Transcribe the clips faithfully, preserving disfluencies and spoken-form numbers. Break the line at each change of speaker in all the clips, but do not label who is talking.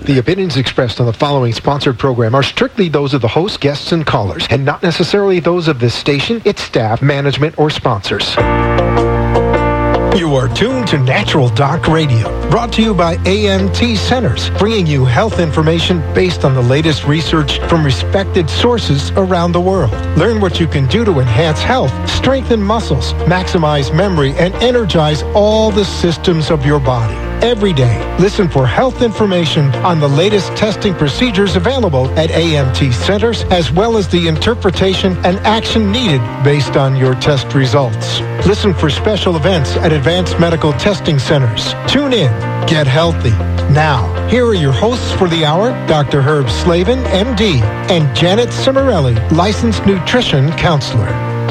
The opinions expressed on the following sponsored program are strictly those of the host, guests, and callers, and not necessarily those of this station, its staff, management, or sponsors. You are tuned to Natural Doc Radio, brought to you by A M T Centers, bringing you health information based on the latest research from respected sources around the world. Learn what you can do to enhance health, strengthen muscles, maximize memory, and energize all the systems of your body. Every day, listen for health information on the latest testing procedures available at A M T Centers, as well as the interpretation and action needed based on your test results. Listen for special events at Advanced Medical Testing Centers. Tune in. Get healthy. Now, here are your hosts for the hour, Doctor Herb Slavin, M D, and Janet Cimarelli, licensed nutrition counselor.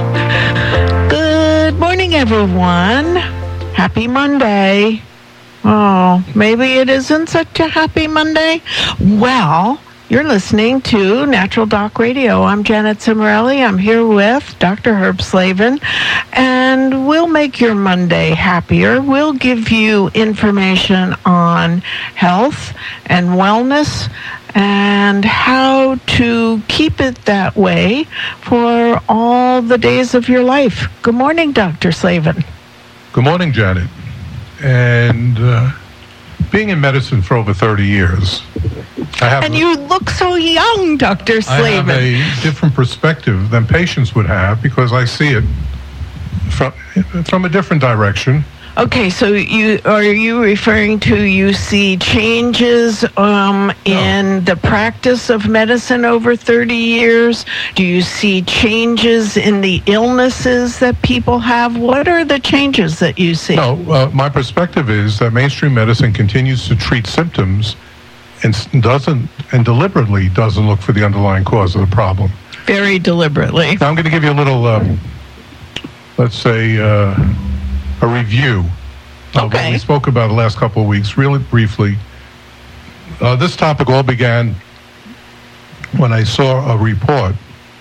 Good morning, everyone. Happy Monday. Oh, maybe it isn't such a happy Monday. Well, you're listening to Natural Doc Radio. I'm Janet Cimarelli. I'm here with Doctor Herb Slavin, and we'll make your Monday happier. We'll give you information on health and wellness and how to keep it that way for all the days of your life. Good morning, Doctor Slavin.
Good morning, Janet. And uh, being in medicine for over thirty years, I have
and you look so young, Doctor Slavin.
I have a different perspective than patients would have because I see it from from a different direction.
Okay, so you are you referring to you see changes um, in no. the practice of medicine over thirty years? Do you see changes in the illnesses that people have? What are the changes that you see?
No, uh, my perspective is that mainstream medicine continues to treat symptoms and doesn't and deliberately doesn't look for the underlying cause of the problem.
Very deliberately.
Now I'm going to give you a little, um, let's say. Uh, a review of
okay.
what we spoke about the last couple of weeks, really briefly. Uh, this topic all began when I saw a report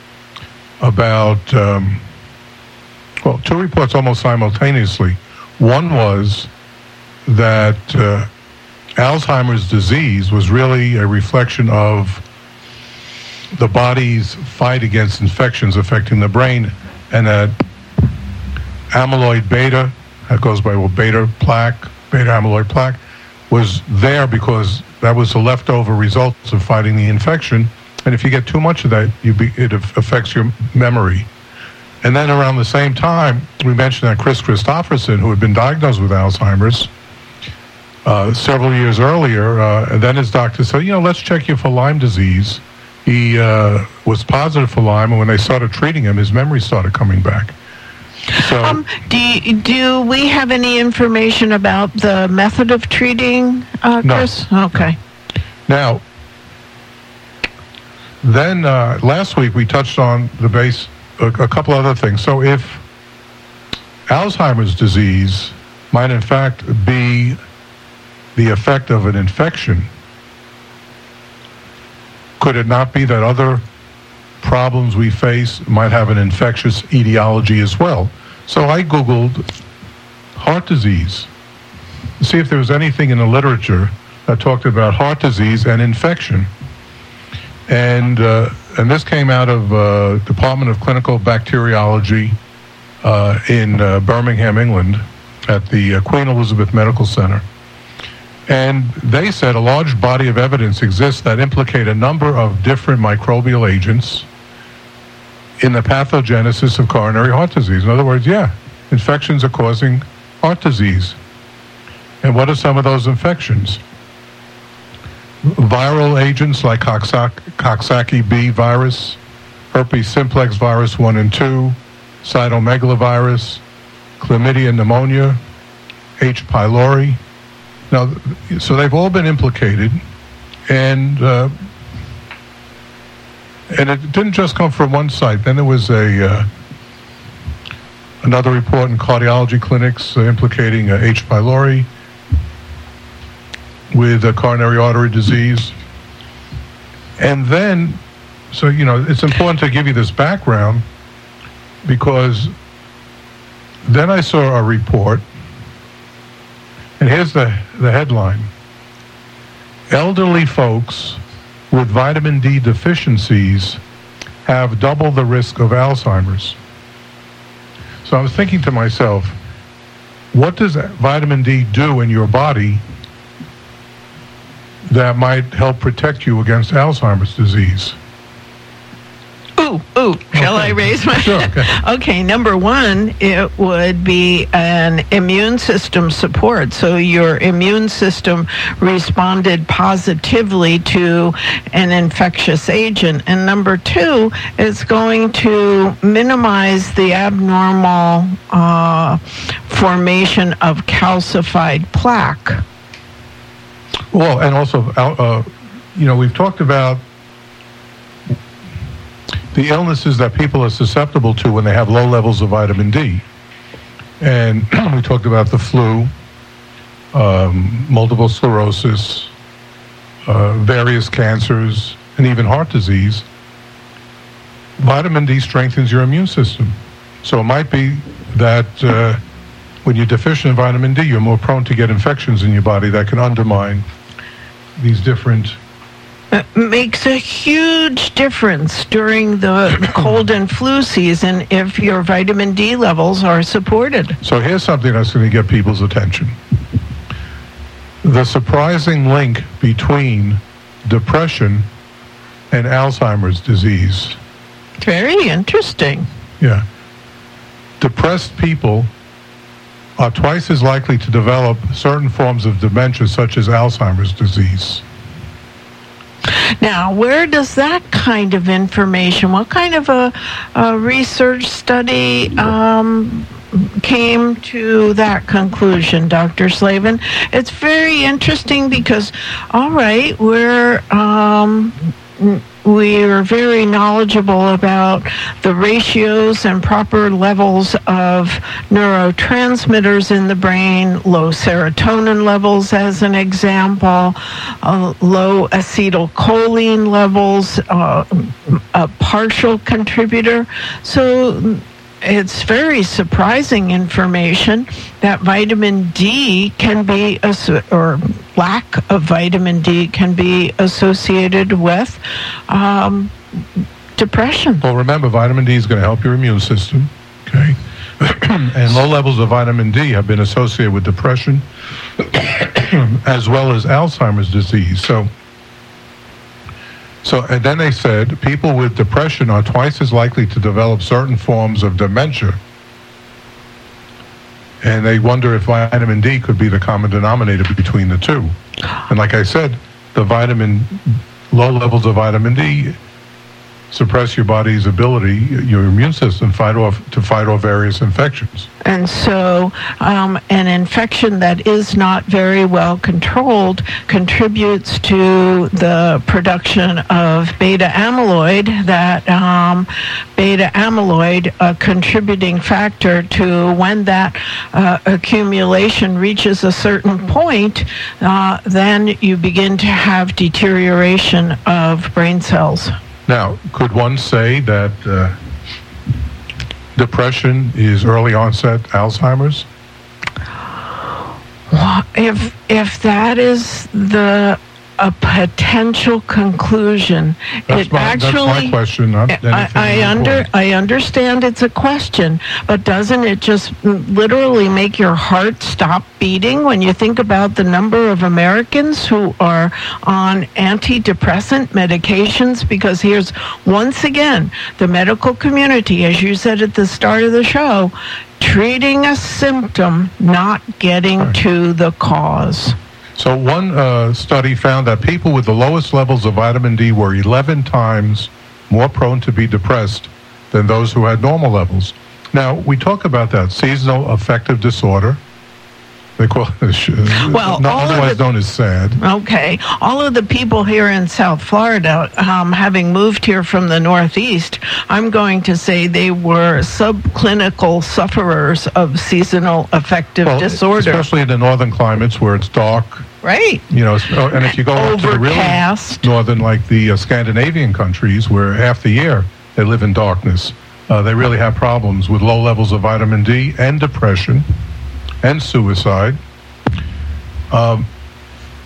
about, um, well, two reports almost simultaneously. One was that uh, Alzheimer's disease was really a reflection of the body's fight against infections affecting the brain, and that amyloid beta, that goes by well, beta plaque, beta amyloid plaque, was there because that was the leftover results of fighting the infection. And if you get too much of that, you be, it affects your memory. And then around the same time, we mentioned that Chris Christopherson, who had been diagnosed with Alzheimer's uh, several years earlier, uh, and then his doctor said, you know, let's check you for Lyme disease. He uh, was positive for Lyme, and when they started treating him, his memory started coming back. So,
um, do you, do we have any information about the method of treating, uh, Chris?
No.
Okay.
Now, then uh, last week we touched on the base, a, a couple other things. So if Alzheimer's disease might in fact be the effect of an infection, could it not be that other problems we face might have an infectious etiology as well? So I Googled heart disease to see if there was anything in the literature that talked about heart disease and infection. And uh, and this came out of uh, Department of Clinical Bacteriology uh, in uh, Birmingham, England, at the uh, Queen Elizabeth Medical Center. And they said a large body of evidence exists that implicate a number of different microbial agents in the pathogenesis of coronary heart disease. In other words, yeah, infections are causing heart disease. And what are some of those infections? Viral agents like Coxsackie, Coxsackie B virus, herpes simplex virus one and two, cytomegalovirus, chlamydia pneumonia, H. pylori. Now, so they've all been implicated, and uh, and it didn't just come from one site. Then there was a uh, another report in cardiology clinics uh, implicating uh, H. pylori with uh, coronary artery disease. And then, so, you know, it's important to give you this background because then I saw a report, and here's the, the headline. elderly folks with vitamin D deficiencies have double the risk of Alzheimer's. So I was thinking to myself, what does vitamin D do in your body that might help protect you against Alzheimer's disease?
Ooh, ooh, shall
Okay.
I raise my...
Sure, okay.
Okay, number one, it would be an immune system support. So your immune system responded positively to an infectious agent. And number two, it's going to minimize the abnormal uh, formation of calcified plaque.
Well, and also, uh, you know, we've talked about the illnesses that people are susceptible to when they have low levels of vitamin D. And we talked about the flu, um, multiple sclerosis, uh, various cancers, and even heart disease. Vitamin D strengthens your immune system. So it might be that uh, when you're deficient in vitamin D, you're more prone to get infections in your body that can undermine these different...
It makes a huge difference during the cold and flu season if your vitamin D levels are supported.
So here's something that's going to get people's attention. The surprising link between depression and Alzheimer's disease.
Very interesting.
Yeah. Depressed people are twice as likely to develop certain forms of dementia, such as Alzheimer's disease.
Now, where does that kind of information, what kind of a, a research study um, came to that conclusion, Doctor Slavin? It's very interesting because, all right, we're... Um, we're very knowledgeable about the ratios and proper levels of neurotransmitters in the brain, low serotonin levels as an example, uh, low acetylcholine levels, uh, a partial contributor. So it's very surprising information that vitamin D can be, or lack of vitamin D can be associated with um, depression.
Well, remember, vitamin D is going to help your immune system, okay? And low levels of vitamin D have been associated with depression as well as Alzheimer's disease. So, so, and then they said people with depression are twice as likely to develop certain forms of dementia. And they wonder if vitamin D could be the common denominator between the two. And like I said, the vitamin, low levels of vitamin D suppress your body's ability, your immune system, fight off to fight off various infections.
And so um, an infection that is not very well controlled contributes to the production of beta amyloid, that um, beta amyloid, a contributing factor to when that uh, accumulation reaches a certain point, uh, then you begin to have deterioration of brain cells.
Now, could one say that uh, depression is early onset Alzheimer's?
Well, if if that is the a potential conclusion,
That's,
it
my,
actually.
that's my question. Not anything
I, I under
important.
I understand it's a question, but doesn't it just literally make your heart stop beating when you think about the number of Americans who are on antidepressant medications? Because here's, once again, the medical community, as you said at the start of the show, treating a symptom, not getting
Right.
to the cause.
So one uh, study found that people with the lowest levels of vitamin D were eleven times more prone to be depressed than those who had normal levels. Now, we talk about that seasonal affective disorder. They call it, uh,
Well,
not
all of
otherwise
the-
known as SAD.
Okay. All of the people here in South Florida, um, having moved here from the Northeast, I'm going to say they were subclinical sufferers of seasonal affective
Well,
disorder.
especially in the northern climates where it's dark.
Right.
You know, so- and if you go up to the really
Overcast.
northern, like the uh, Scandinavian countries, where half the year they live in darkness, uh, they really have problems with low levels of vitamin D and depression and suicide. Um,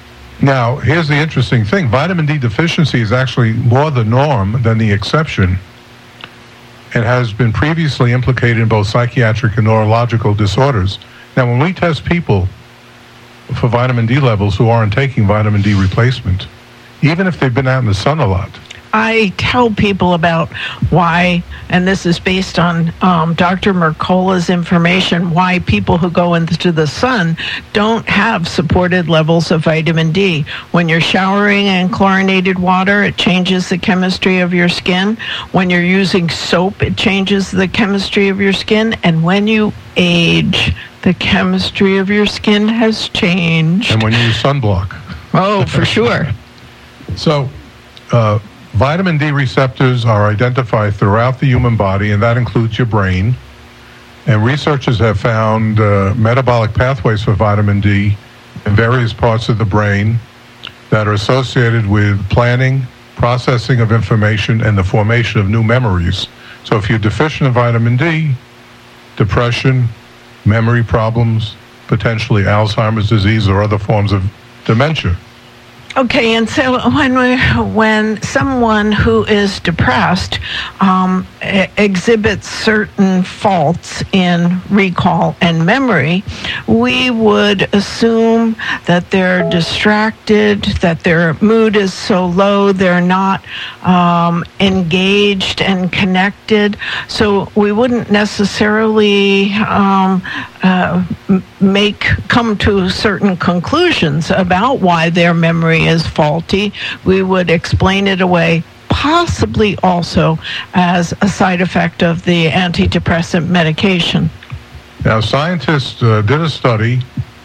Now, here's the interesting thing. Vitamin D deficiency is actually more the norm than the exception, and has been previously implicated in both psychiatric and neurological disorders. Now, when we test people for vitamin D levels who aren't taking vitamin D replacement, even if they've been out in the sun a lot,
I tell people about why, and this is based on um, Doctor Mercola's information, why people who go into the sun don't have supported levels of vitamin D. When you're showering in chlorinated water, it changes the chemistry of your skin. When you're using soap, it changes the chemistry of your skin. And when you age, the chemistry of your skin has changed.
And when you use sunblock.
Oh, for sure.
So, uh, vitamin D receptors are identified throughout the human body, and that includes your brain. And researchers have found uh, metabolic pathways for vitamin D in various parts of the brain that are associated with planning, processing of information, and the formation of new memories. So if you're deficient in vitamin D, depression, memory problems, potentially Alzheimer's disease or other forms of dementia.
Okay, and so when we, when someone who is depressed um, e- exhibits certain faults in recall and memory, we would assume that they're distracted, that their mood is so low, they're not um, engaged and connected. So we wouldn't necessarily um, uh, make come to certain conclusions about why their memory is faulty. We would explain it away, possibly also as a side effect of the antidepressant medication.
Now, scientists uh, did a study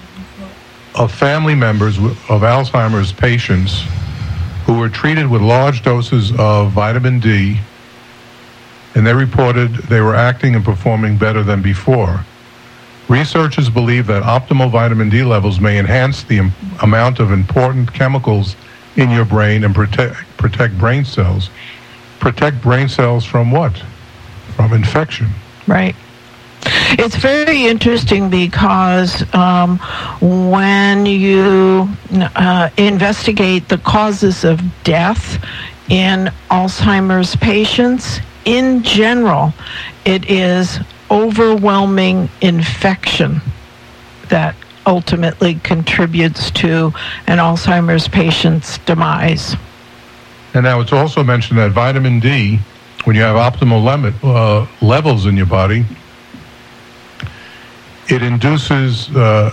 of family members of Alzheimer's patients who were treated with large doses of vitamin D, and they reported they were acting and performing better than before. Researchers believe that optimal vitamin D levels may enhance the am- amount of important chemicals in your brain and protect protect brain cells. Protect brain cells from what? From infection.
Right. It's very interesting because um, when you uh, investigate the causes of death in Alzheimer's patients, in general, it is overwhelming infection that ultimately contributes to an Alzheimer's patient's demise.
And now it's also mentioned that vitamin D, when you have optimal limit, uh, levels in your body, it induces uh,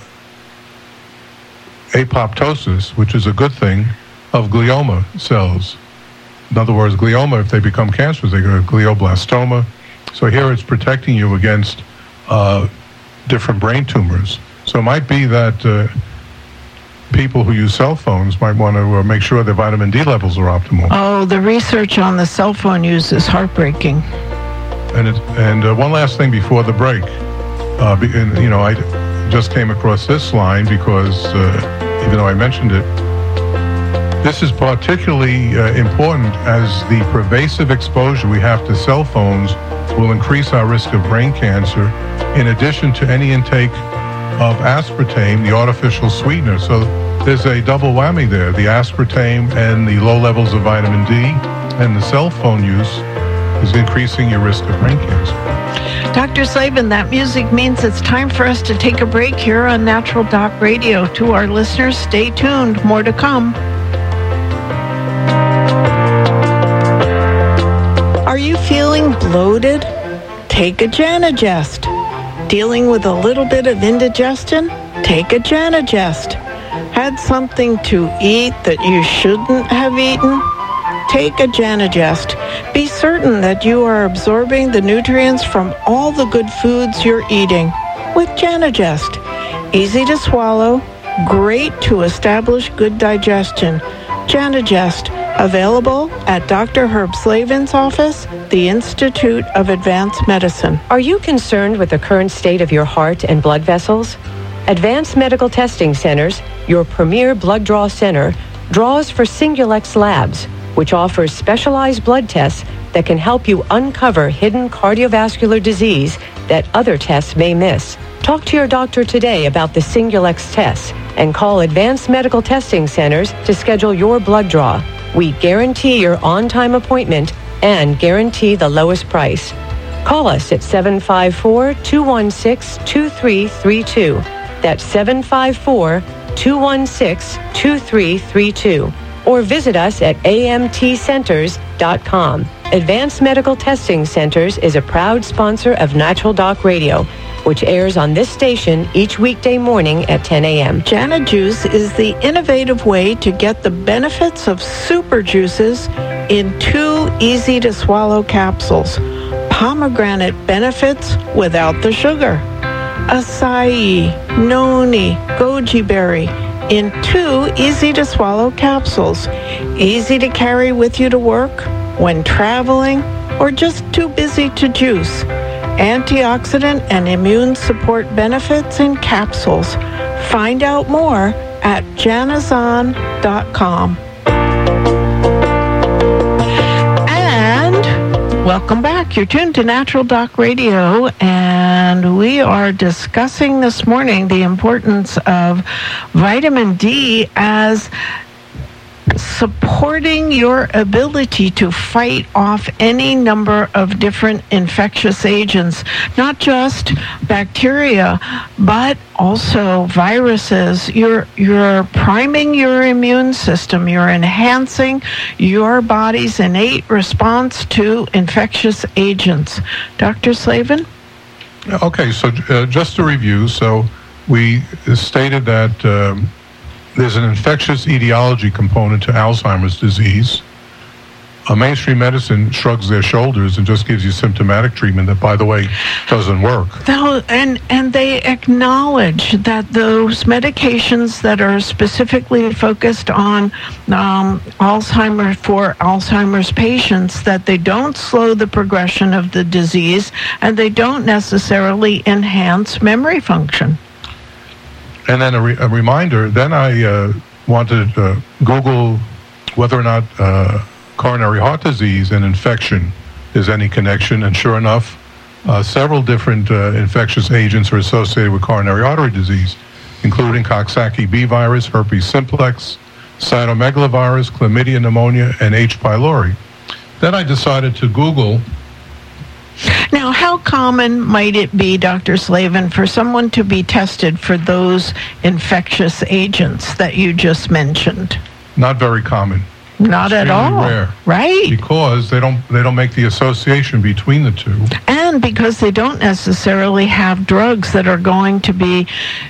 apoptosis, which is a good thing, of glioma cells. In other words, glioma, if they become cancerous, they go to glioblastoma. So here it's protecting you against uh, different brain tumors. So it might be that uh, people who use cell phones might want to uh, make sure their vitamin D levels are optimal.
Oh, the research on the cell phone use is heartbreaking.
And it, and uh, one last thing before the break. Uh, be, and, you know, I just came across this line because uh, even though I mentioned it, this is particularly uh, important as the pervasive exposure we have to cell phones will increase our risk of brain cancer, in addition to any intake of aspartame, the artificial sweetener. So there's a double whammy there, the aspartame and the low levels of vitamin D, and the cell phone use is increasing your risk of brain cancer.
Doctor Slavin, that music means it's time for us to take a break here on Natural Doc Radio. To our listeners, stay tuned. More to come. Are you feeling bloated? Take a Janagest. Dealing with a little bit of indigestion? Take a Janagest. Had something to eat that you shouldn't have eaten? Take a Janagest. Be certain that you are absorbing the nutrients from all the good foods you're eating with Janagest. Easy to swallow, great to establish good digestion. Janagest, available at Doctor Herb Slavin's office, the Institute of Advanced Medicine.
Are you concerned with the current state of your heart and blood vessels? Advanced Medical Testing Centers, your premier blood draw center, draws for Singulex Labs, which offers specialized blood tests that can help you uncover hidden cardiovascular disease that other tests may miss. Talk to your doctor today about the Singulex tests and call Advanced Medical Testing Centers to schedule your blood draw. We guarantee your on-time appointment and guarantee the lowest price. Call us at seven five four, two one six, two three three two. That's seven five four, two one six, two three three two. Or visit us at A M T centers dot com. Advanced Medical Testing Centers is a proud sponsor of Natural Doc Radio, which airs on this station each weekday morning at ten a.m.
Jana Juice is the innovative way to get the benefits of super juices in two easy-to-swallow capsules. Pomegranate benefits without the sugar. Acai, noni, goji berry in two easy-to-swallow capsules. Easy to carry with you to work, when traveling, or just too busy to juice. Antioxidant and immune support benefits in capsules. Find out more at janazon dot com. And welcome back. You're tuned to Natural Doc Radio, and we are discussing this morning the importance of vitamin D as supporting your ability to fight off any number of different infectious agents, not just bacteria, but also viruses. You're, you're priming your immune system. You're enhancing your body's innate response to infectious agents. Doctor Slavin?
Okay, so uh, just to review, so we stated that um, there's an infectious etiology component to Alzheimer's disease. A mainstream medicine shrugs their shoulders and just gives you symptomatic treatment that, by the way, doesn't work.
And and they acknowledge that those medications that are specifically focused on um, Alzheimer's for Alzheimer's patients, that they don't slow the progression of the disease and they don't necessarily enhance memory function.
And then a, re- a reminder, then I uh, wanted to uh, Google whether or not uh, coronary heart disease and infection is any connection. And sure enough, uh, several different uh, infectious agents are associated with coronary artery disease, including Coxsackie B virus, herpes simplex, cytomegalovirus, chlamydia pneumonia, and H. pylori. Then I decided to Google.
Now, how common might it be, Doctor Slavin, for someone to be tested for those infectious agents that you just mentioned?
Not very common.
Not at all.
Rare.
Right.
Because they don't they don't make the association between the two.
And because they don't necessarily have drugs that are going to be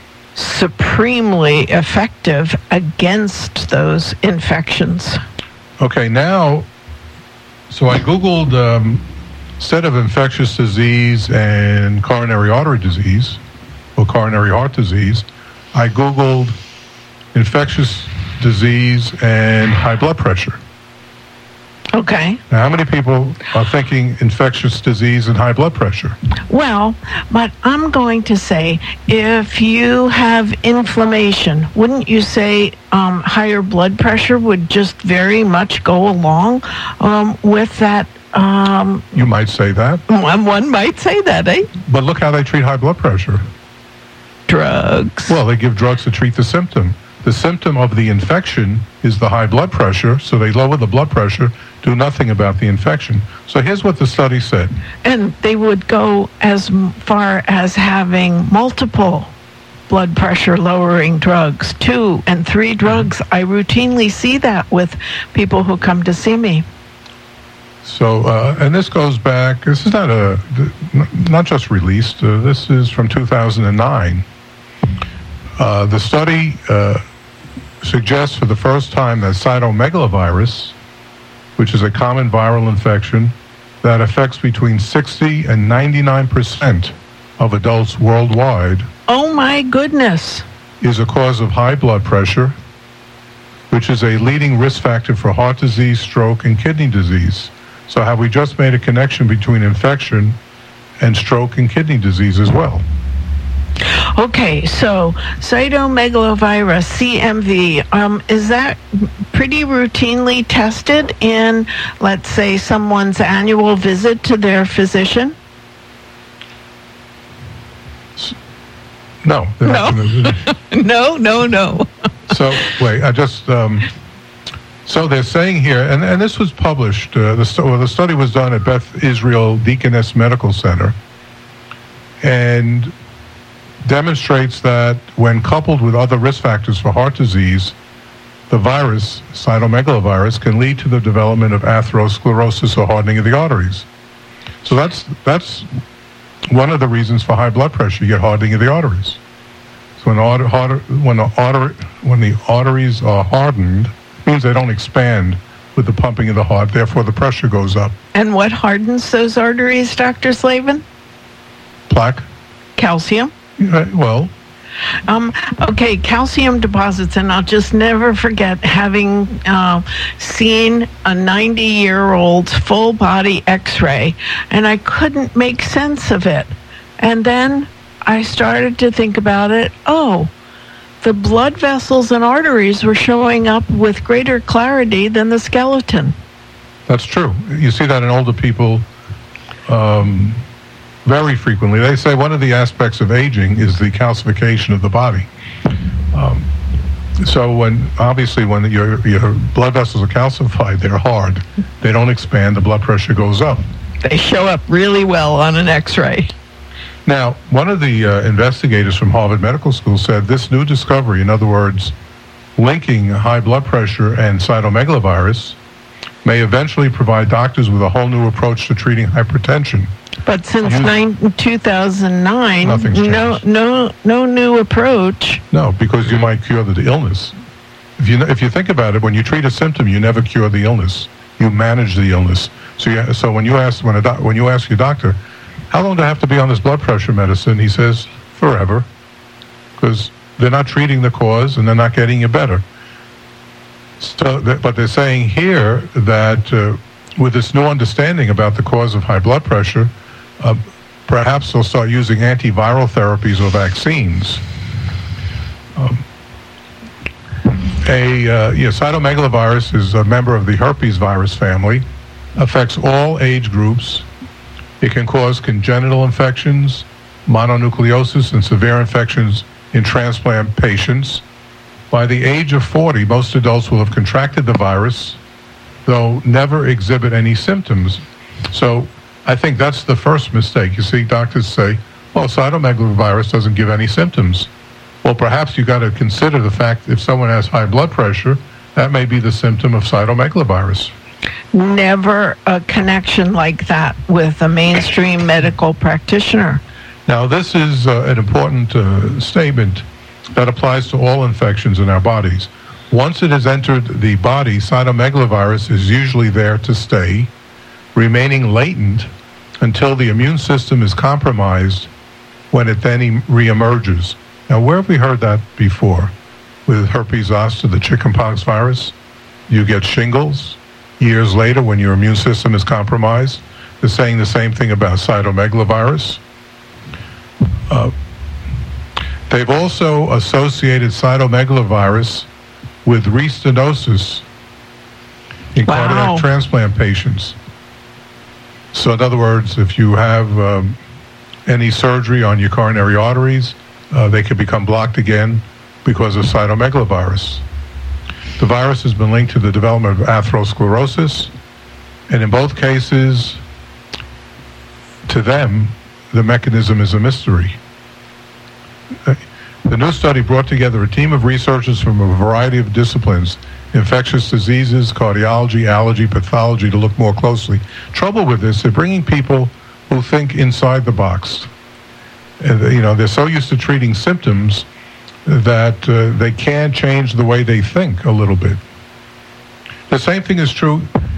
supremely effective against those infections.
Okay, now, so I Googled um, instead of infectious disease and coronary artery disease, or coronary heart disease, I Googled infectious disease and high blood pressure.
Okay.
Now, how many people are thinking infectious disease and high blood pressure?
Well, but I'm going to say, if you have inflammation, wouldn't you say um, higher blood pressure would just very much go along um, with that? Um,
you might say that.
One, one might say that, eh?
But look how they treat high blood pressure.
Drugs.
Well, they give drugs to treat the symptom. The symptom of the infection is the high blood pressure, so they lower the blood pressure, do nothing about the infection. So here's what the study said.
And they would go as far as having multiple blood pressure lowering drugs, two and three drugs. I routinely see that with people who come to see me.
So, uh, and this goes back, this is not a, not just released, uh, this is from two thousand nine. Uh, the study uh, suggests for the first time that cytomegalovirus, which is a common viral infection that affects between sixty and ninety-nine percent of adults worldwide.
Oh my goodness.
Is a cause of high blood pressure, which is a leading risk factor for heart disease, stroke, and kidney disease. So have we just made a connection between infection and stroke and kidney disease as well?
Okay, so cytomegalovirus, C M V, um, is that pretty routinely tested in, let's say, someone's annual visit to their physician?
No. they're
No.
not gonna-
No, no, no.
So, wait, I just, um, so they're saying here, and, and this was published, uh, the, stu- well, the study was done at Beth Israel Deaconess Medical Center, and demonstrates that when coupled with other risk factors for heart disease, the virus, cytomegalovirus, can lead to the development of atherosclerosis or hardening of the arteries. So that's that's one of the reasons for high blood pressure. You get hardening of the arteries. So when the, arter, arter, when the, arter, when the arteries are hardened, it means they don't expand with the pumping of the heart. Therefore, the pressure goes up.
And what hardens those arteries, Doctor Slavin?
Plaque?
Calcium.
Uh, well,
Um, okay, calcium deposits, and I'll just never forget having uh, seen a ninety-year-old's full-body x-ray, and I couldn't make sense of it. And then I started to think about it. Oh, the blood vessels and arteries were showing up with greater clarity than the skeleton.
that's true. You see that in older people um, very frequently. They say one of the aspects of aging is the calcification of the body. Um, so when, obviously, when your, your blood vessels are calcified, they're hard. They don't expand, the blood pressure goes up.
They show up really well on an x-ray.
Now, one of the uh, investigators from Harvard Medical School said this new discovery, in other words, linking high blood pressure and cytomegalovirus, may eventually provide doctors with a whole new approach to treating hypertension.
But since
Use-
nine, two thousand nine,
Nothing's
no,
changed.
no, no new approach.
No, because you might cure the illness. If you if you think about it, when you treat a symptom, you never cure the illness. You manage the illness. So you, so when you ask when a doc, when you ask your doctor, how long do I have to be on this blood pressure medicine? He says forever, because they're not treating the cause and they're not getting you better. So, that, but they're saying here that uh, with this new understanding about the cause of high blood pressure, uh, perhaps they'll start using antiviral therapies or vaccines. Um, a uh, yeah, cytomegalovirus is a member of the herpes virus family, affects all age groups. It can cause congenital infections, mononucleosis, and severe infections in transplant patients. By the age of forty, most adults will have contracted the virus, though never exhibit any symptoms. So I think that's the first mistake. You see, doctors say, well, cytomegalovirus doesn't give any symptoms. Well, perhaps you got to consider the fact if someone has high blood pressure, that may be the symptom of cytomegalovirus.
Never a connection like that with a mainstream medical practitioner.
Now, this is uh, an important uh, statement that applies to all infections in our bodies. Once it has entered the body, cytomegalovirus is usually there to stay, remaining latent until the immune system is compromised, when it then em- reemerges. Now, where have we heard that before? With herpes zoster, the chickenpox virus, you get shingles. Years later, when your immune system is compromised, they're saying the same thing about cytomegalovirus. Uh, they've also associated cytomegalovirus with restenosis in
Wow.
cardiac transplant patients. So in other words, if you have um, any surgery on your coronary arteries, uh, they could become blocked again because of cytomegalovirus. The virus has been linked to the development of atherosclerosis, and in both cases, to them, the mechanism is a mystery. The new study brought together a team of researchers from a variety of disciplines, infectious diseases, cardiology, allergy, pathology, to look more closely. Trouble with this, they're bringing people who think inside the box. And, you know, they're so used to treating symptoms that uh, they can change the way they think a little bit. The same thing is true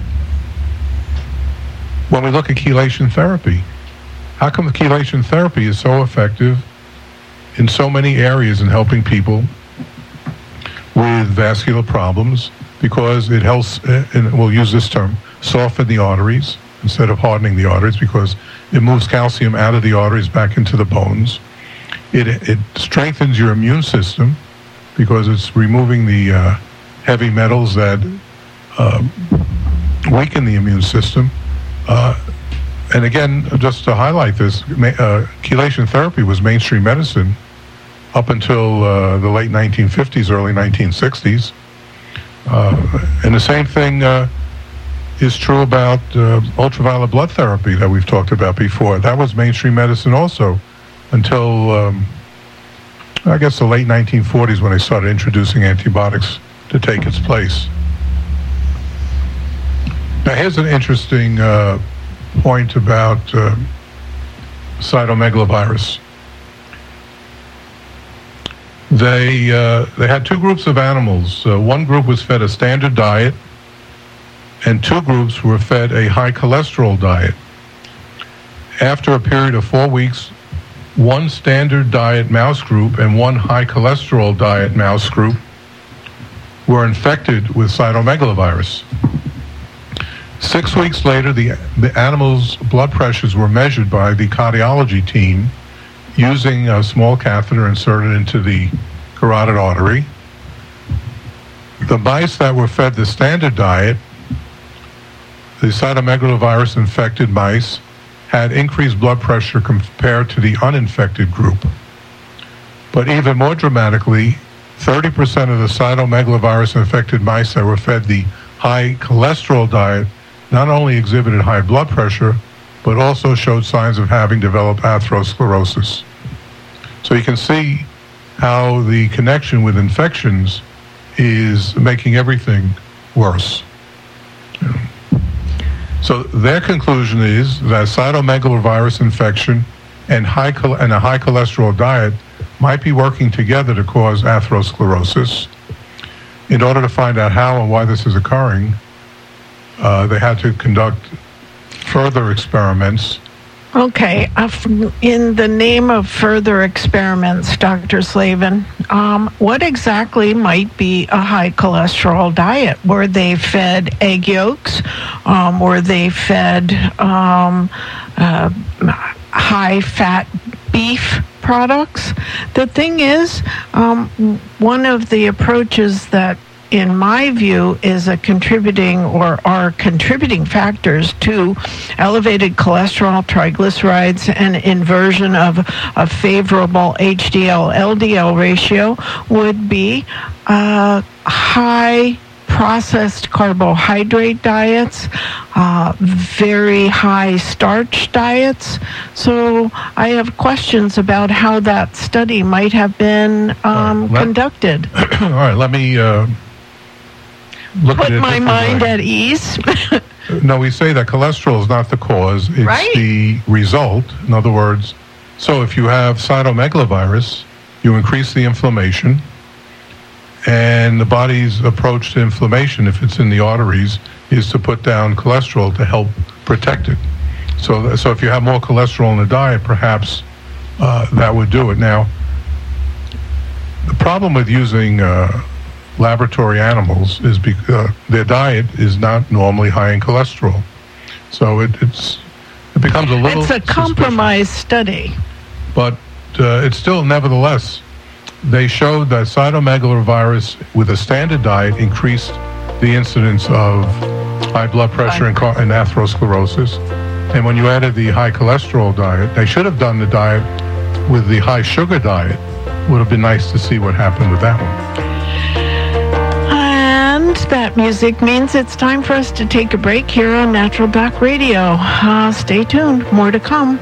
when we look at chelation therapy. How come chelation therapy is so effective in so many areas in helping people with vascular problems? Because it helps, and we'll use this term, soften the arteries instead of hardening the arteries, because it moves calcium out of the arteries back into the bones. It, it strengthens your immune system because it's removing the uh, heavy metals that uh, weaken the immune system. Uh, and again, just to highlight this, uh, chelation therapy was mainstream medicine up until uh, the late nineteen fifties, early nineteen sixties. Uh, and the same thing uh, is true about uh, ultraviolet blood therapy that we've talked about before. That was mainstream medicine also until, um, I guess, the late nineteen forties when they started introducing antibiotics to take its place. Now, here's an interesting uh, point about uh, cytomegalovirus. They uh, they had two groups of animals. Uh, one group was fed a standard diet, and two groups were fed a high cholesterol diet. After a period of four weeks, one standard diet mouse group and one high cholesterol diet mouse group were infected with cytomegalovirus. Six weeks later, the, the animals' blood pressures were measured by the cardiology team using a small catheter inserted into the carotid artery. The mice that were fed the standard diet, the cytomegalovirus-infected mice, had increased blood pressure compared to the uninfected group. But even more dramatically, thirty percent of the cytomegalovirus-infected mice that were fed the high cholesterol diet not only exhibited high blood pressure, but also showed signs of having developed atherosclerosis. So you can see how the connection with infections is making everything worse. You know. So their conclusion is that cytomegalovirus infection and, high chol- and a high cholesterol diet might be working together to cause atherosclerosis. In order to find out how and why this is occurring, uh, they had to conduct further experiments.
Okay, uh, in the name of further experiments, Doctor Slavin, um, what exactly might be a high cholesterol diet? Were they fed egg yolks? Um, were they fed um, uh, high-fat beef products? The thing is, um, one of the approaches that, in my view, is a contributing or are contributing factors to elevated cholesterol, triglycerides, and inversion of a favorable H D L L D L ratio would be uh, high processed carbohydrate diets, uh, very high starch diets. So I have questions about how that study might have been um,
let,
conducted.
All right, let me uh, look
Put
at it
my mind
way.
at ease.
No, we say that cholesterol is not the cause, it's
Right.
the result. In other words, so if you have cytomegalovirus, you increase the inflammation, and the body's approach to inflammation, if it's in the arteries, is to put down cholesterol to help protect it. So, so if you have more cholesterol in the diet, perhaps uh, that would do it. Now, the problem with using uh, laboratory animals is because uh, their diet is not normally high in cholesterol. So it, it's it becomes a little
It's a
suspicious.
compromise study.
But uh, it's still, nevertheless, they showed that cytomegalovirus with a standard diet increased the incidence of high blood pressure and, car- and atherosclerosis. And when you added the high cholesterol diet, they should have done the diet with the high sugar diet. Would have been nice to see what happened with that one.
And that music means it's time for us to take a break here on Natural Doc Radio. Uh, stay tuned. More to come.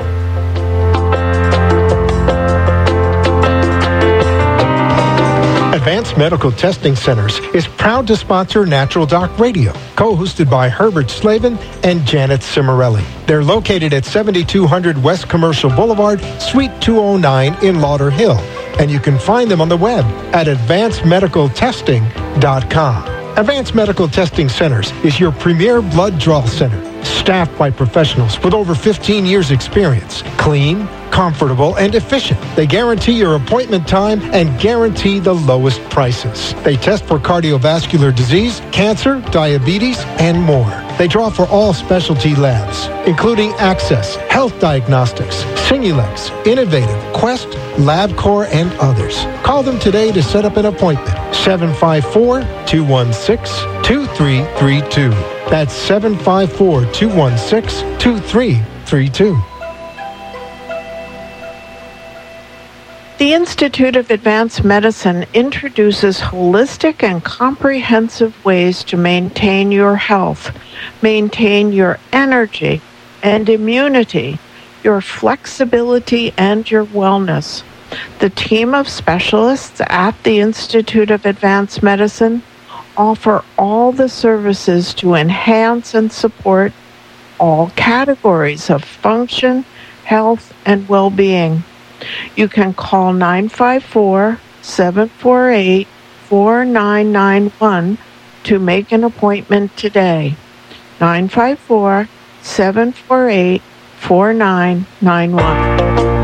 Advanced Medical Testing Centers is proud to sponsor Natural Doc Radio, co-hosted by Herbert Slavin and Janet Cimarelli. They're located at seventy-two hundred West Commercial Boulevard, Suite two oh nine in Lauderhill. And you can find them on the web at advanced medical testing dot com. Advanced Medical Testing Centers is your premier blood draw center, staffed by professionals with over fifteen years experience. Clean, comfortable, and efficient. They guarantee your appointment time and guarantee the lowest prices. They test for cardiovascular disease, cancer, diabetes, and more. They draw for all specialty labs, including Access, Health Diagnostics, Simulex, Innovative, Quest, LabCorp, and others. Call them today to set up an appointment. seven five four, two one six, two three three two. That's seven five four, two one six, two three three two.
The Institute of Advanced Medicine introduces holistic and comprehensive ways to maintain your health, maintain your energy and immunity, your flexibility and your wellness. The team of specialists at the Institute of Advanced Medicine offer all the services to enhance and support all categories of function, health, and well-being. You can call nine five four, seven four eight, four nine nine one to make an appointment today. nine five four, seven four eight, four nine nine one.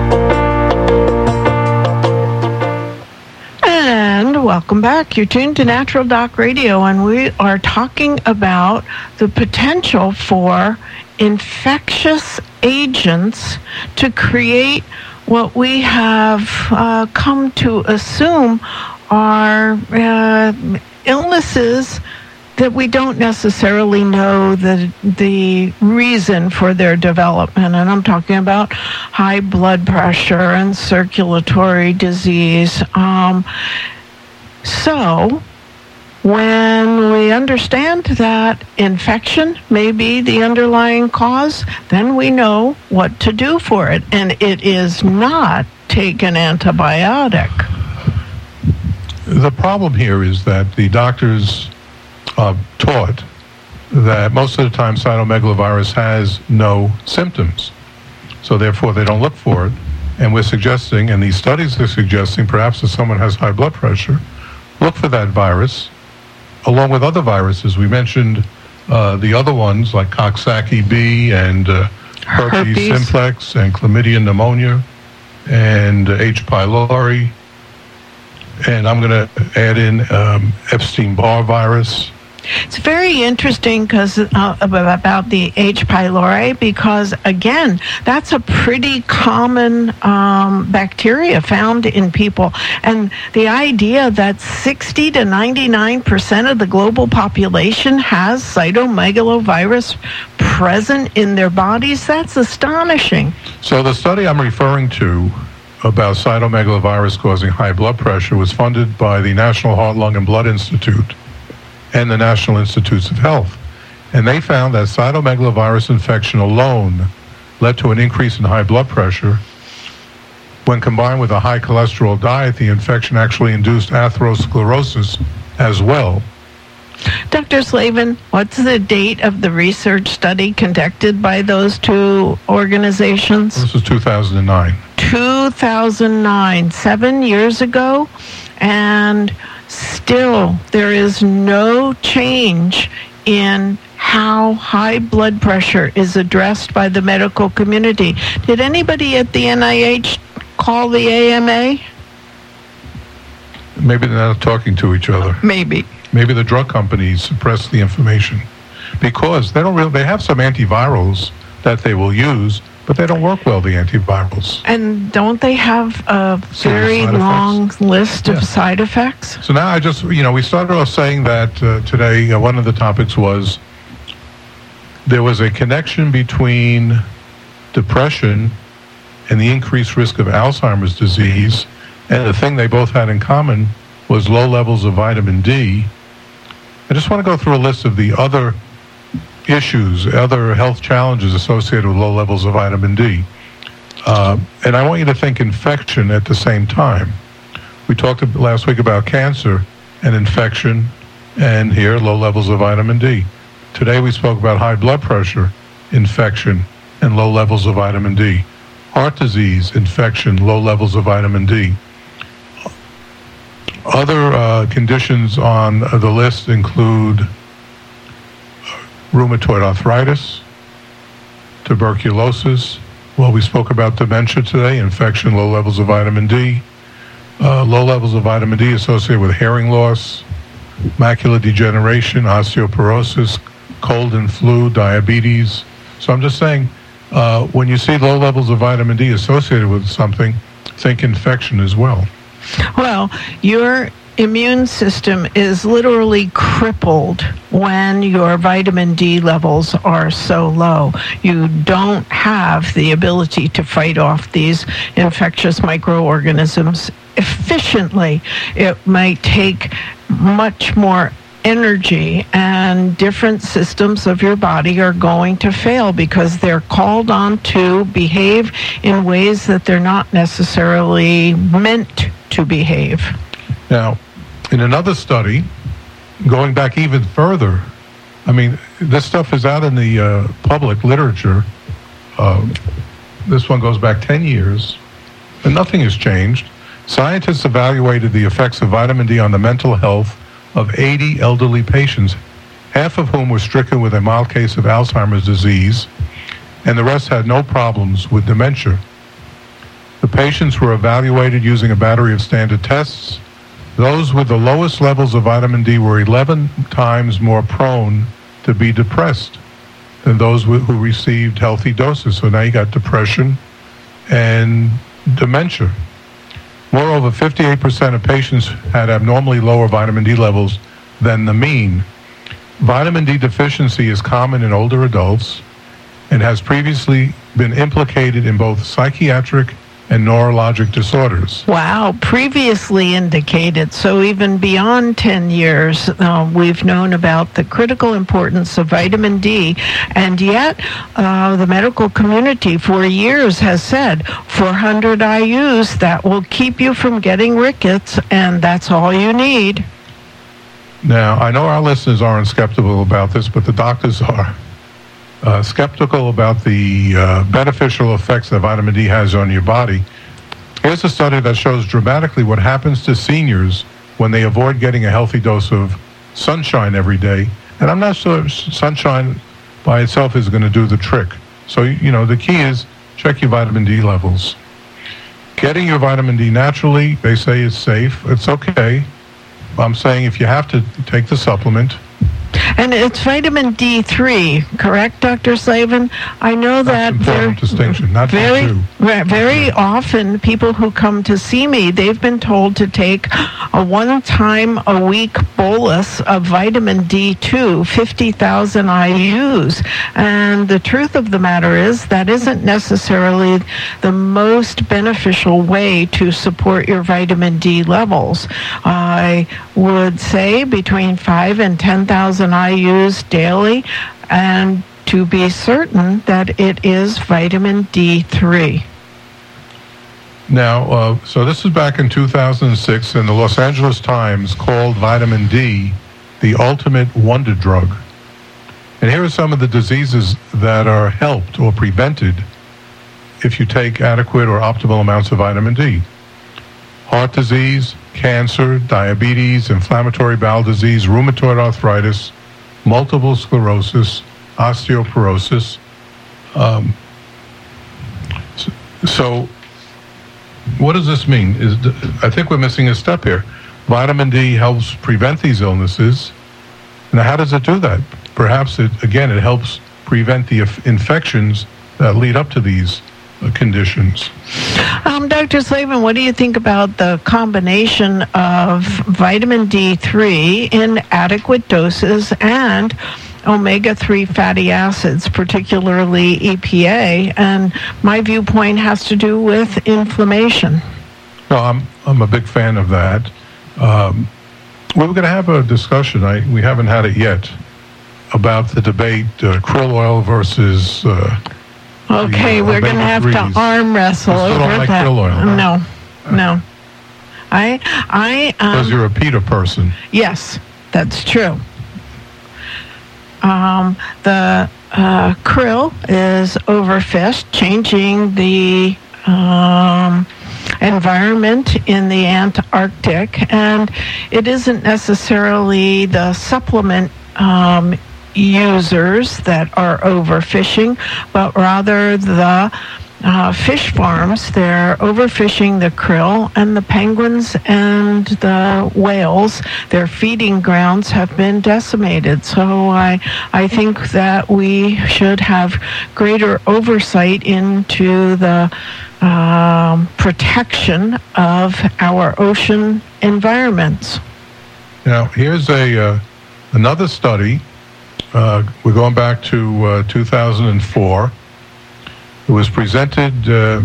And welcome back. You're tuned to Natural Doc Radio, and we are talking about the potential for infectious agents to create what we have uh, come to assume are uh, illnesses that we don't necessarily know the the reason for their development. And I'm talking about high blood pressure and circulatory disease. Um, so when we understand that infection may be the underlying cause, then we know what to do for it. And it is not take an antibiotic.
The problem here is that the doctors uh, taught that most of the time cytomegalovirus has no symptoms. So therefore they don't look for it. And we're suggesting, and these studies are suggesting, perhaps if someone has high blood pressure, look for that virus, along with other viruses. We mentioned uh, the other ones like Coxsackie B and uh, herpes, herpes simplex and chlamydia pneumonia and uh, H. pylori. And I'm going to add in um, Epstein-Barr virus.
It's very interesting because uh, about the H. pylori, because again, that's a pretty common um, bacteria found in people, and the idea that sixty to ninety-nine percent of the global population has cytomegalovirus present in their bodies, that's astonishing.
So the study I'm referring to about cytomegalovirus causing high blood pressure was funded by the National Heart, Lung, and Blood Institute and the National Institutes of Health. And they found that cytomegalovirus infection alone led to an increase in high blood pressure. When combined with a high cholesterol diet, the infection actually induced atherosclerosis as well.
Doctor Slavin, what's the date of the research study conducted by those two organizations?
This was two thousand nine.
two thousand nine, seven years ago, and still there is no change in how high blood pressure is addressed by the medical community. Did anybody at the N I H call the A M A?
Maybe they're not talking to each other.
Maybe.
Maybe the drug companies suppress the information because they don't really, they have some antivirals that they will use, but they don't work well, the antivirals.
And don't they have a very long list of yeah. side effects?
So now I just, you know, we started off saying that uh, today uh, one of the topics was there was a connection between depression and the increased risk of Alzheimer's disease, and the thing they both had in common was low levels of vitamin D. I just want to go through a list of the other issues, other health challenges associated with low levels of vitamin D. Uh, and I want you to think infection at the same time. We talked last week about cancer and infection, and here, low levels of vitamin D. Today we spoke about high blood pressure, infection, and low levels of vitamin D. Heart disease, infection, low levels of vitamin D. Other uh, conditions on the list include rheumatoid arthritis, tuberculosis. Well, we spoke about dementia today, infection, low levels of vitamin D. Uh, low levels of vitamin D associated with hearing loss, macular degeneration, osteoporosis, cold and flu, diabetes. So I'm just saying, uh, when you see low levels of vitamin D associated with something, think infection as well.
Well, your immune system is literally crippled when your vitamin D levels are so low. You don't have the ability to fight off these infectious microorganisms efficiently. It might take much more energy, and different systems of your body are going to fail because they're called on to behave in ways that they're not necessarily meant to behave.
Now, in another study, going back even further, I mean, this stuff is out in the uh, public literature. Uh, this one goes back ten years, and nothing has changed. Scientists evaluated the effects of vitamin D on the mental health of eighty elderly patients, half of whom were stricken with a mild case of Alzheimer's disease, and the rest had no problems with dementia. The patients were evaluated using a battery of standard tests. Those with the lowest levels of vitamin D were eleven times more prone to be depressed than those who received healthy doses. So now you got depression and dementia. Moreover, fifty-eight percent of patients had abnormally lower vitamin D levels than the mean. Vitamin D deficiency is common in older adults and has previously been implicated in both psychiatric and neurologic disorders.
Wow, previously indicated. So even beyond ten years, uh, we've known about the critical importance of vitamin D, and yet uh, the medical community for years has said four hundred I U's, that will keep you from getting rickets, and that's all you need.
Now, I know our listeners aren't skeptical about this, but the doctors are. Uh, skeptical about the uh, beneficial effects that vitamin D has on your body. Here's a study that shows dramatically what happens to seniors when they avoid getting a healthy dose of sunshine every day. And I'm not sure sunshine by itself is going to do the trick. So, you know, the key is check your vitamin D levels. Getting your vitamin D naturally, they say is safe. It's okay. I'm saying if you have to take the supplement.
And it's vitamin D three, correct, Doctor Slavin? I know that
That's an important distinction, not
very,
D two.
very often people who come to see me, they've been told to take a one-time-a-week bolus of vitamin D two, fifty thousand I U's. And the truth of the matter is that isn't necessarily the most beneficial way to support your vitamin D levels. I would say between five and ten thousand I U's daily, and to be certain that it is vitamin D three.
Now, uh, so this is back in two thousand six, and the Los Angeles Times called vitamin D the ultimate wonder drug. And here are some of the diseases that are helped or prevented if you take adequate or optimal amounts of vitamin D. Heart disease, cancer, diabetes, inflammatory bowel disease, rheumatoid arthritis, multiple sclerosis, osteoporosis. Um, so, so what does this mean? Is I think we're missing a step here. Vitamin D helps prevent these illnesses. Now, how does it do that? Perhaps, it again, it helps prevent the infections that lead up to these uh, conditions.
Um, Doctor Slavin, what do you think about the combination of vitamin D three in adequate doses and omega three fatty acids, particularly E P A? And my viewpoint has to do with inflammation.
No, I'm I'm a big fan of that. Um, we're going to have a discussion. I, we haven't had it yet about the debate uh, krill oil versus. Uh,
Okay,
the, uh,
we're going to have to arm wrestle
I
over
don't like
that.
Krill oil, huh?
No, no. I, I. Um,
because you're a PETA person.
Yes, that's true. Um, the uh, krill is overfished, changing the um, environment in the Antarctic, and it isn't necessarily the supplement um, users that are overfishing, but rather the uh, fish farms. They're overfishing the krill, and the penguins and the whales, their feeding grounds have been decimated. So I, I think that we should have greater oversight into the um, protection of our ocean environments.
Now, here's a uh, another study. Uh, we're going back to uh, two thousand four. It was presented uh,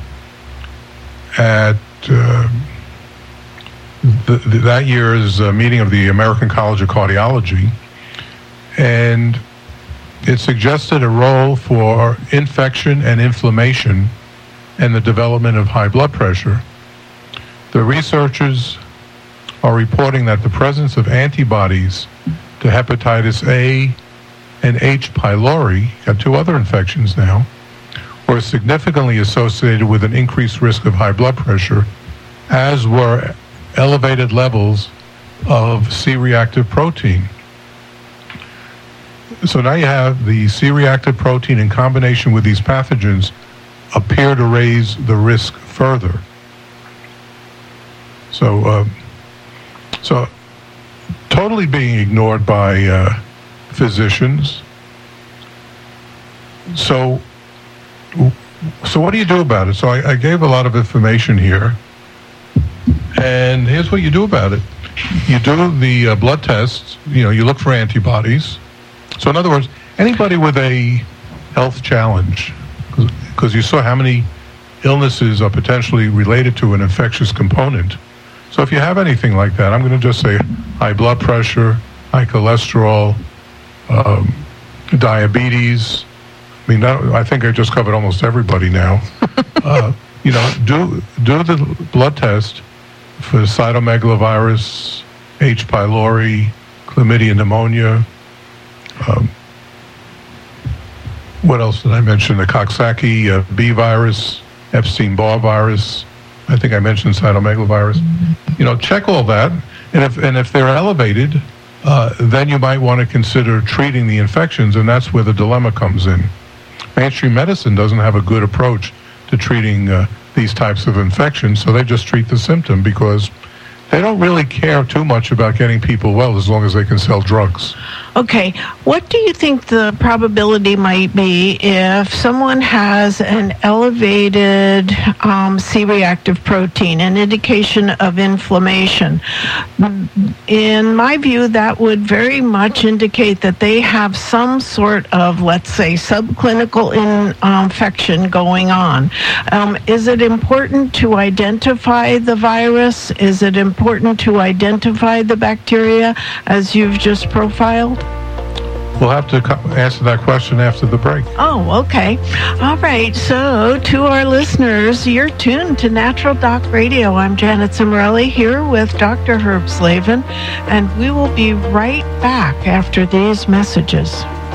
at uh, the, the, that year's uh, meeting of the American College of Cardiology, and it suggested a role for infection and inflammation and the development of high blood pressure. The researchers are reporting that the presence of antibodies to hepatitis A and H. pylori, got two other infections now, were significantly associated with an increased risk of high blood pressure, as were elevated levels of C-reactive protein. So now you have the C-reactive protein in combination with these pathogens appear to raise the risk further. So, uh, so totally being ignored by uh, physicians. So, so what do you do about it? So I, I gave a lot of information here, and here's what you do about it. You do the uh, blood tests. You know, you look for antibodies. So in other words, anybody with a health challenge, because you saw how many illnesses are potentially related to an infectious component. So if you have anything like that, I'm going to just say high blood pressure, high cholesterol, um, diabetes. I mean, that, I think I just covered almost everybody now. uh, you know, do do the blood test for cytomegalovirus, H. pylori, chlamydia pneumonia. Um, what else did I mention? The Coxsackie uh, B virus, Epstein-Barr virus. I think I mentioned cytomegalovirus. You know, check all that, and if and if they're elevated, uh, then you might want to consider treating the infections, and that's where the dilemma comes in. Mainstream medicine doesn't have a good approach to treating uh, these types of infections, so they just treat the symptom because they don't really care too much about getting people well as long as they can sell drugs.
Okay, what do you think the probability might be if someone has an elevated um, C-reactive protein, an indication of inflammation? In my view, that would very much indicate that they have some sort of, let's say, subclinical in, uh, infection going on. Um, is it important to identify the virus? Is it important to identify the bacteria as you've just profiled?
We'll have to co- answer that question after the break.
Oh, okay. All right. So, to our listeners, you're tuned to Natural Doc Radio. I'm Janet Cimorelli here with Doctor Herb Slavin, and we will be right back after these messages.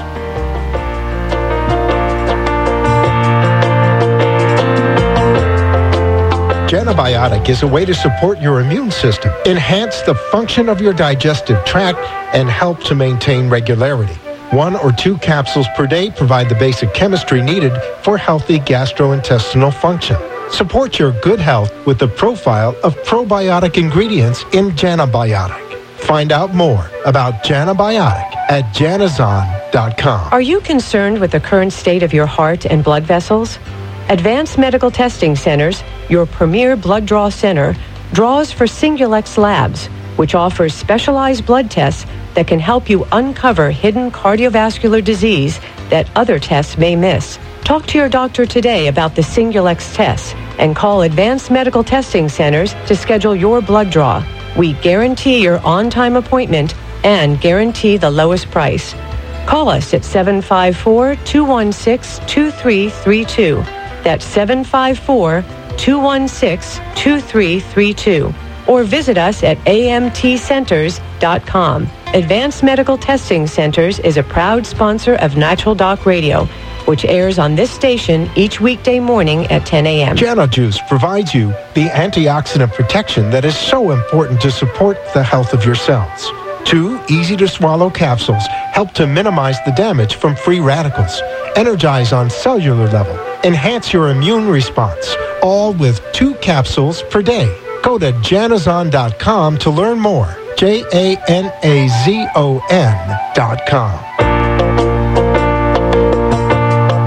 Janabiotic is a way to support your immune system, enhance the function of your digestive tract, and help to maintain regularity. One or two capsules per day provide the basic chemistry needed for healthy gastrointestinal function. Support your good health with the profile of probiotic ingredients in Janabiotic. Find out more about Janabiotic at janazon dot com.
Are you concerned with the current state of your heart and blood vessels? Advanced Medical Testing Centers, your premier blood draw center, draws for Singulex Labs, which offers specialized blood tests that can help you uncover hidden cardiovascular disease that other tests may miss. Talk to your doctor today about the Singulex tests and call Advanced Medical Testing Centers to schedule your blood draw. We guarantee your on-time appointment and guarantee the lowest price. Call us at seven five four, two one six, two three three two. That's seven five four, two one six, two three three two. Or visit us at A M T centers dot com. Advanced Medical Testing Centers is a proud sponsor of Natural Doc Radio, which airs on this station each weekday morning at ten a.m.
Jana Juice provides you the antioxidant protection that is so important to support the health of your cells. Two easy-to-swallow capsules help to minimize the damage from free radicals, energize on cellular level, enhance your immune response, all with two capsules per day. Go to janazon dot com to learn more. J A N A Z O N dot com.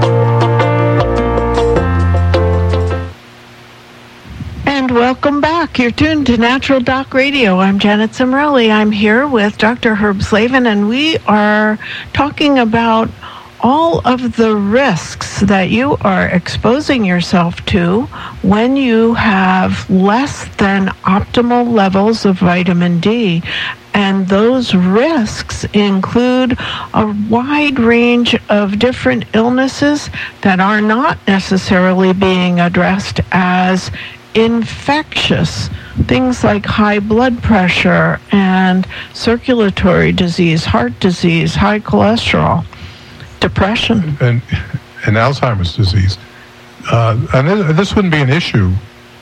And welcome back. You're tuned to Natural Doc Radio. I'm Janet Cimrelli. I'm here with Doctor Herb Slavin, and we are talking about all of the risks that you are exposing yourself to when you have less than optimal levels of vitamin D. And those risks include a wide range of different illnesses that are not necessarily being addressed as infectious. Things like high blood pressure and circulatory disease, heart disease, high cholesterol, depression.
And, and Alzheimer's disease. Uh, and this wouldn't be an issue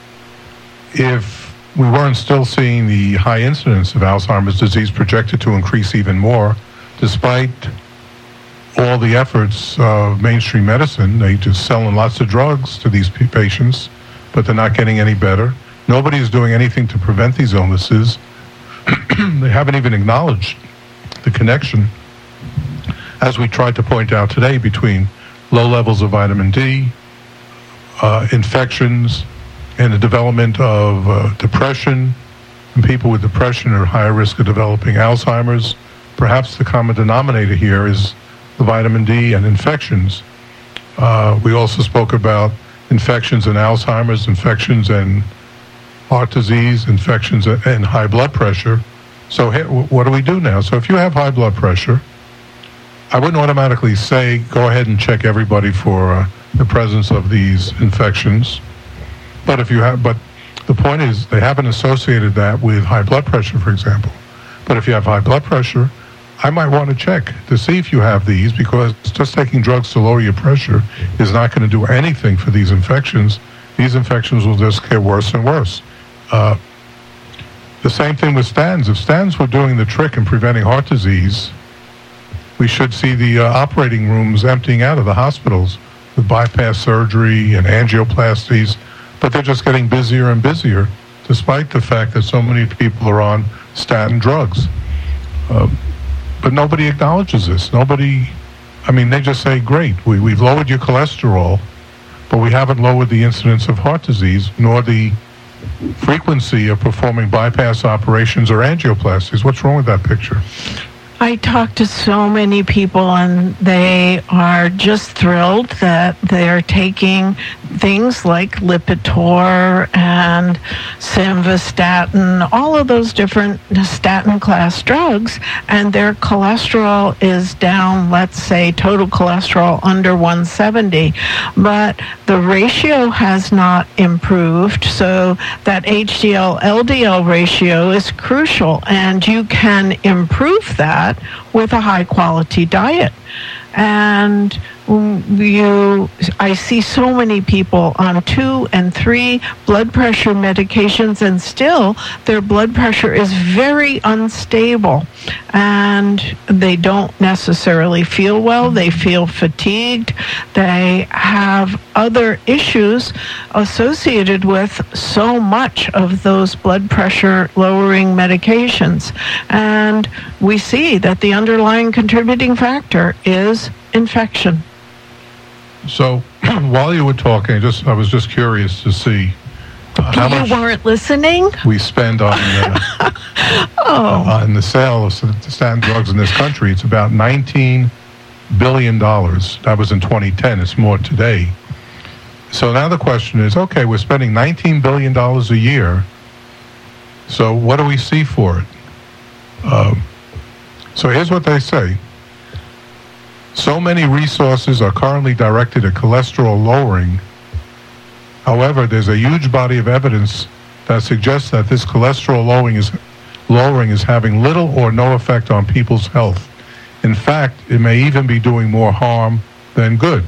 if we weren't still seeing the high incidence of Alzheimer's disease projected to increase even more, despite all the efforts of mainstream medicine. They just selling lots of drugs to these patients, but they're not getting any better. Nobody is doing anything to prevent these illnesses. They haven't even acknowledged the connection, as we tried to point out today, between low levels of vitamin D, uh, infections, and the development of uh, depression. And people with depression are at higher risk of developing Alzheimer's. Perhaps the common denominator here is the vitamin D and infections. Uh, we also spoke about infections and Alzheimer's, infections and heart disease, infections and high blood pressure. So what do we do now? So if you have high blood pressure, I wouldn't automatically say go ahead and check everybody for uh, the presence of these infections. But if you have, but the point is they haven't associated that with high blood pressure, for example. But if you have high blood pressure, I might want to check to see if you have these, because just taking drugs to lower your pressure is not going to do anything for these infections. These infections will just get worse and worse. Uh, the same thing with statins. If statins were doing the trick in preventing heart disease, we should see the uh, operating rooms emptying out of the hospitals with bypass surgery and angioplasties. But they're just getting busier and busier, despite the fact that so many people are on statin drugs. Uh, but nobody acknowledges this. Nobody, I mean, they just say, great, we, we've lowered your cholesterol, but we haven't lowered the incidence of heart disease, nor the frequency of performing bypass operations or angioplasties. What's wrong with that picture?
I talk to so many people, and they are just thrilled that they're taking things like Lipitor and Simvastatin, all of those different statin class drugs, and their cholesterol is down, let's say, total cholesterol under one seventy. But the ratio has not improved, so that H D L L D L ratio is crucial, and you can improve that with a high quality diet. And you, I see so many people on two and three blood pressure medications, and still their blood pressure is very unstable, and they don't necessarily feel well. They feel fatigued. They have other issues associated with so much of those blood pressure lowering medications. And we see that the underlying contributing factor is infection.
So while you were talking, just I was just curious to see uh, how much
you weren't listening.
We spend on uh,
oh.
uh, on the sale of statin drugs in this country. It's about nineteen billion dollars. That was in twenty ten. It's more today. So now the question is, okay, we're spending nineteen billion dollars a year. So what do we see for it? Um, so here's what they say. So many resources are currently directed at cholesterol lowering. However, there's a huge body of evidence that suggests that this cholesterol lowering is, lowering is having little or no effect on people's health. In fact, it may even be doing more harm than good.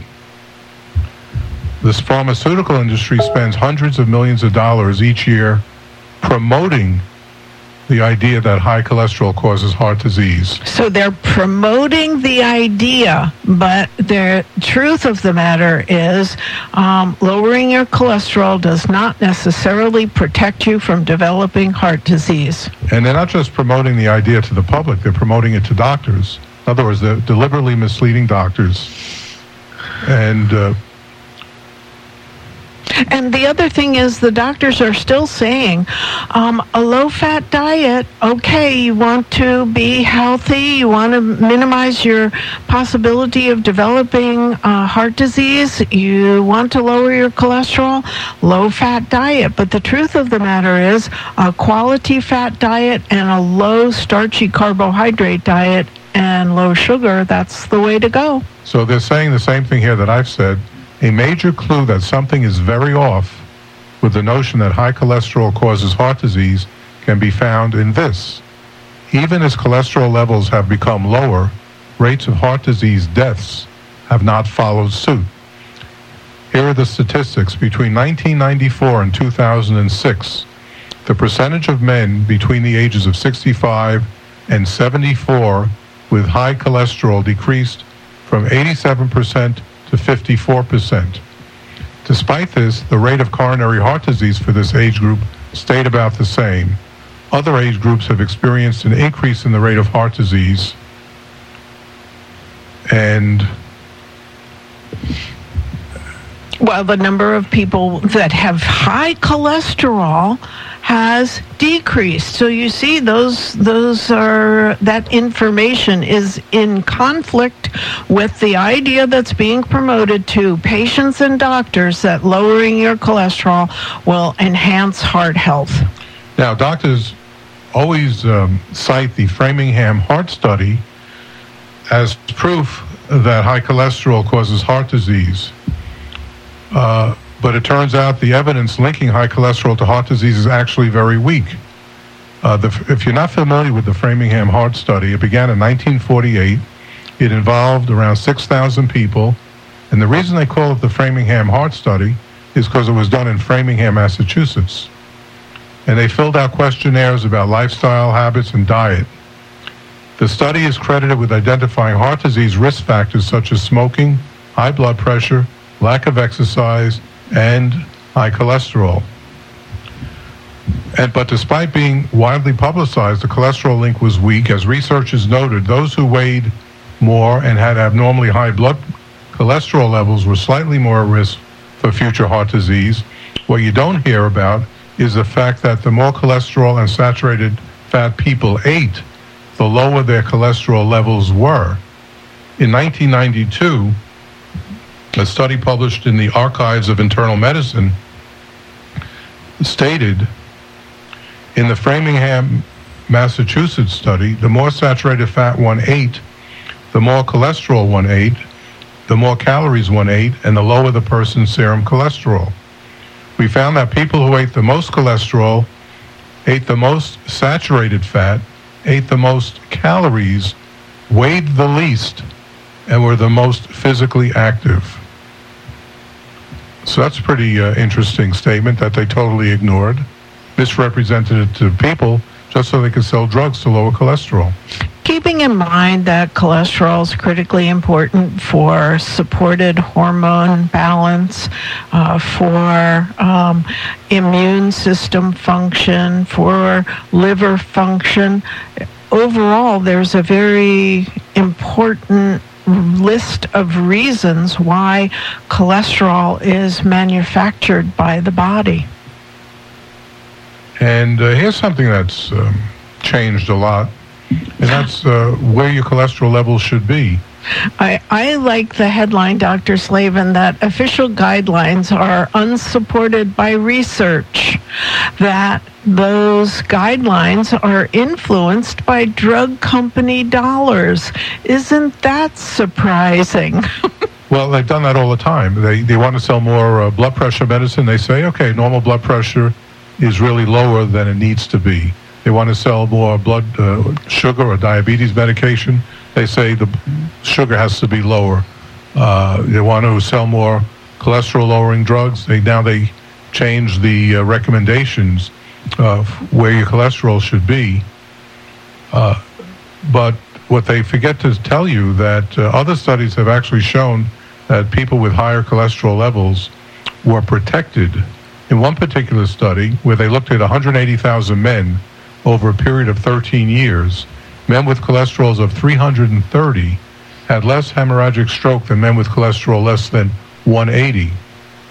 This pharmaceutical industry spends hundreds of millions of dollars each year promoting the idea that high cholesterol causes heart disease.
So they're promoting the idea, but the truth of the matter is um, lowering your cholesterol does not necessarily protect you from developing heart disease.
And they're not just promoting the idea to the public, they're promoting it to doctors. In other words, they're deliberately misleading doctors. And uh,
And the other thing is the doctors are still saying um, a low-fat diet, okay, you want to be healthy, you want to minimize your possibility of developing uh, heart disease, you want to lower your cholesterol, low-fat diet. But the truth of the matter is a quality fat diet and a low starchy carbohydrate diet and low sugar, that's the way to go.
So they're saying the same thing here that I've said. A major clue that something is very off with the notion that high cholesterol causes heart disease can be found in this. Even as cholesterol levels have become lower, rates of heart disease deaths have not followed suit. Here are the statistics. Between nineteen ninety-four and two thousand six, the percentage of men between the ages of sixty-five and seventy-four with high cholesterol decreased from eighty-seven percent to fifty-four percent. Despite this, the rate of coronary heart disease for this age group stayed about the same. Other age groups have experienced an increase in the rate of heart disease. And
well, the number of people that have high cholesterol has decreased. So you see, those those are that information is in conflict with the idea that's being promoted to patients and doctors that lowering your cholesterol will enhance heart health.
Now, doctors always um, cite the Framingham Heart Study as proof that high cholesterol causes heart disease. Uh, but it turns out the evidence linking high cholesterol to heart disease is actually very weak. Uh, the, if you're not familiar with the Framingham Heart Study, it began in nineteen forty-eight. It involved around six thousand people. And the reason they call it the Framingham Heart Study is because it was done in Framingham, Massachusetts. And they filled out questionnaires about lifestyle, habits, and diet. The study is credited with identifying heart disease risk factors such as smoking, high blood pressure, lack of exercise, and high cholesterol. And, but despite being widely publicized, the cholesterol link was weak. As researchers noted, those who weighed more and had abnormally high blood cholesterol levels were slightly more at risk for future heart disease. What you don't hear about is the fact that the more cholesterol and saturated fat people ate, the lower their cholesterol levels were. In nineteen ninety-two, a study published in the Archives of Internal Medicine stated, in the Framingham, Massachusetts study, the more saturated fat one ate, the more cholesterol one ate, the more calories one ate, and the lower the person's serum cholesterol. We found that people who ate the most cholesterol, ate the most saturated fat, ate the most calories, weighed the least, and were the most physically active. So that's a pretty uh, interesting statement that they totally ignored, misrepresented it to people just so they could sell drugs to lower cholesterol.
Keeping in mind that cholesterol is critically important for supported hormone balance, uh, for um, immune system function, for liver function, overall there's a very important list of reasons why cholesterol is manufactured by the body.
And uh, here's something that's um, changed a lot, and that's uh, where your cholesterol levels should be.
I, I like the headline, Doctor Slavin, that official guidelines are unsupported by research, that those guidelines are influenced by drug company dollars. Isn't that surprising?
Well, they've done that all the time. They, they want to sell more uh, blood pressure medicine. They say, okay, normal blood pressure is really lower than it needs to be. They want to sell more blood uh, sugar or diabetes medication. They say the sugar has to be lower. Uh, they want to sell more cholesterol-lowering drugs. They now they change the uh, recommendations of where your cholesterol should be. Uh, but what they forget to tell you that uh, other studies have actually shown that people with higher cholesterol levels were protected. In one particular study, where they looked at one hundred eighty thousand men over a period of thirteen years, men with cholesterols of three hundred thirty had less hemorrhagic stroke than men with cholesterol less than one eighty.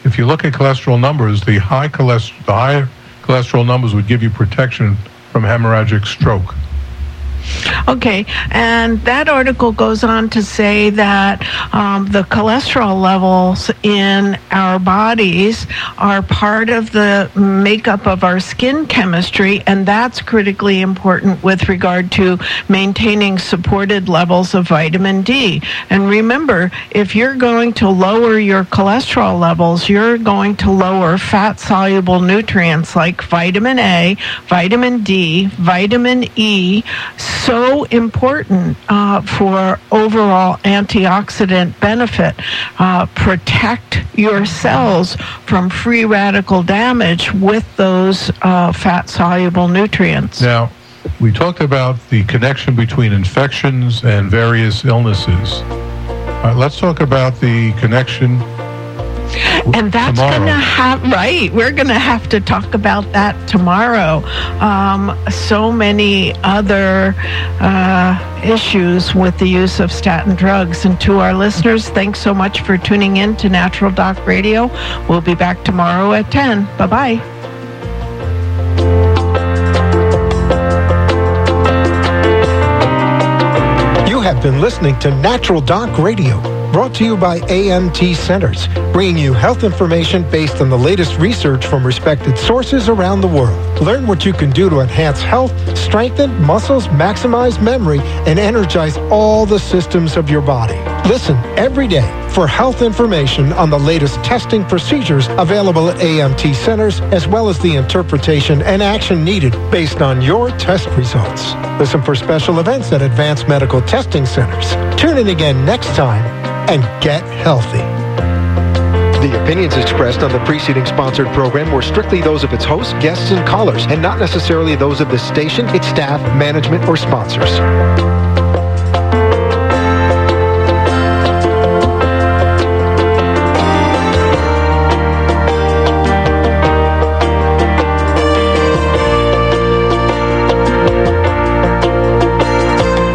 if you look at cholesterol numbers, the high cholesterol, the higher cholesterol numbers would give you protection from hemorrhagic stroke.
Okay, and that article goes on to say that um, the cholesterol levels in our bodies are part of the makeup of our skin chemistry, and that's critically important with regard to maintaining supported levels of vitamin D. And remember, if you're going to lower your cholesterol levels, you're going to lower fat-soluble nutrients like vitamin A, vitamin D, vitamin E, so important uh, for overall antioxidant benefit. Uh, protect your cells from free radical damage with those uh, fat-soluble nutrients.
Now, we talked about the connection between infections and various illnesses. Uh, let's talk about the connection.
And that's going to have, right, we're going to have to talk about that tomorrow. Um, so many other uh, issues with the use of statin drugs. And to our listeners, thanks so much for tuning in to Natural Doc Radio. We'll be back tomorrow at ten. Bye-bye.
You have been listening to Natural Doc Radio, brought to you by A M T Centers, bringing you health information based on the latest research from respected sources around the world. Learn what you can do to enhance health, strengthen muscles, maximize memory, and energize all the systems of your body. Listen every day for health information on the latest testing procedures available at A M T Centers, as well as the interpretation and action needed based on your test results. Listen for special events at Advanced Medical Testing Centers. Tune in again next time and get healthy. The opinions expressed on the preceding sponsored program were strictly those of its hosts, guests, and callers, and not necessarily those of this station, its staff, management, or sponsors.